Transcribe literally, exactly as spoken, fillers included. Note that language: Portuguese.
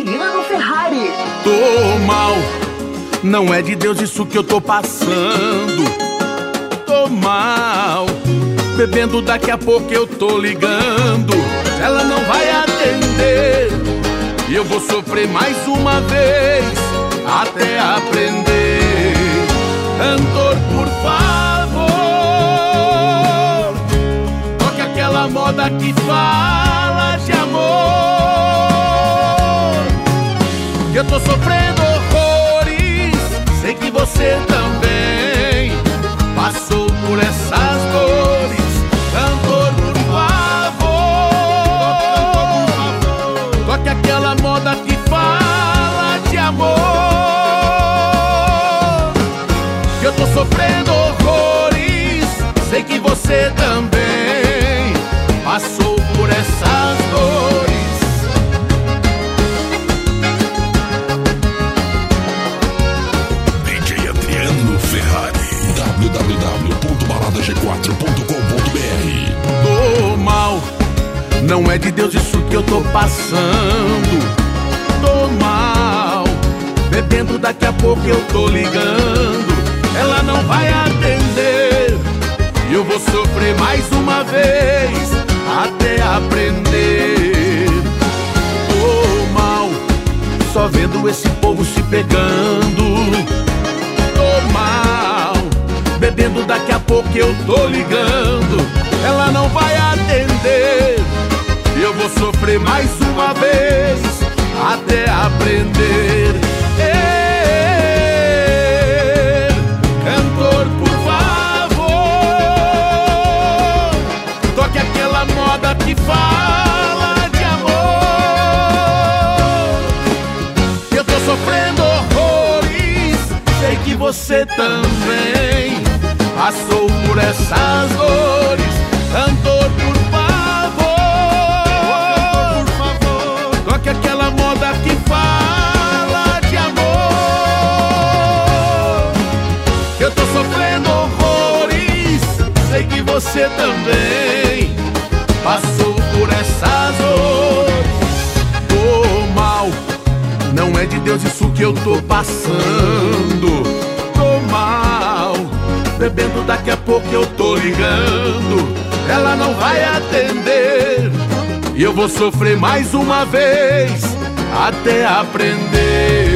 gasolina no Ferrari. Tô mal, não é de Deus isso que eu tô passando. Tô mal, bebendo, daqui a pouco eu tô ligando. Ela não vai atender e eu vou sofrer mais uma vez até aprender. Cantor, por favor, toque aquela moda que fala de amor. Eu tô sofrendo horrores, sei que você também passou por essas dores. Cantor, por favor, toque aquela moda que fala de amor. Eu tô sofrendo horrores, sei que você também passou por essas dores. D J Adriano Ferrari, w w w ponto balada g quatro ponto com ponto b r. Tô mal, não é de Deus isso que eu tô passando. Tô mal, bebendo, daqui a pouco eu tô ligando. Ela não vai atender e eu vou sofrer mais uma vez até aprender. Tô mal, só vendo esse povo se pegando. Tô mal, bebendo, daqui a pouco eu tô ligando. Ela não vai atender e eu vou sofrer mais uma vez até aprender. Ei, cantor, por favor, toque aquela moda que fala de amor. Eu tô sofrendo horrores, sei que você também passou por essas dores. Cantor, por favor, por favor, toque aquela moda que fala de amor. Eu tô sofrendo horrores, sei que você também passou por essas dores. Tô mal, não é de Deus isso que eu tô passando. Tô mal, bebendo, daqui a pouco eu tô ligando. Ela não vai atender e eu vou sofrer mais uma vez até aprender.